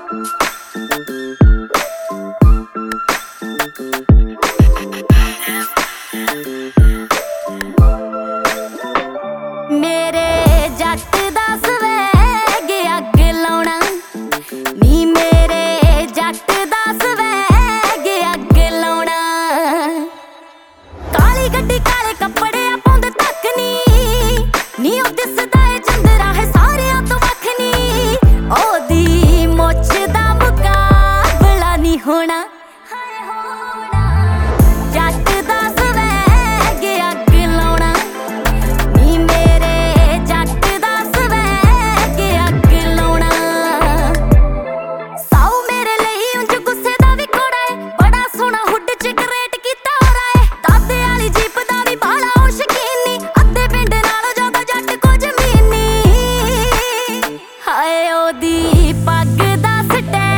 मेरे जट दा स्वैग अग लाउणा नी, मेरे जट दा स्वैग अग लाउणा। काली गड्डी काले कपड़े पाउंदे तक नी ओ दिसदा है चंदरा है सारियां तो वख नी। ओदी मुछ दा मुकाबला नी होना। जट दा स्वैग अग लाउणा नी, मेरे जट दा स्वैग अग लाउणा। साऊ मेरे लई उंज गुस्से दा भी घोड़ा है, बड़ा सोहना हुड च ग्रेट कीता होरा है। दादे वाली जीप दा भी बाला ओ शकीन नी, अद्धे पिंड नालों ज्यादा जट को जमीन नी। हाय ओदी पग दा स्टैंड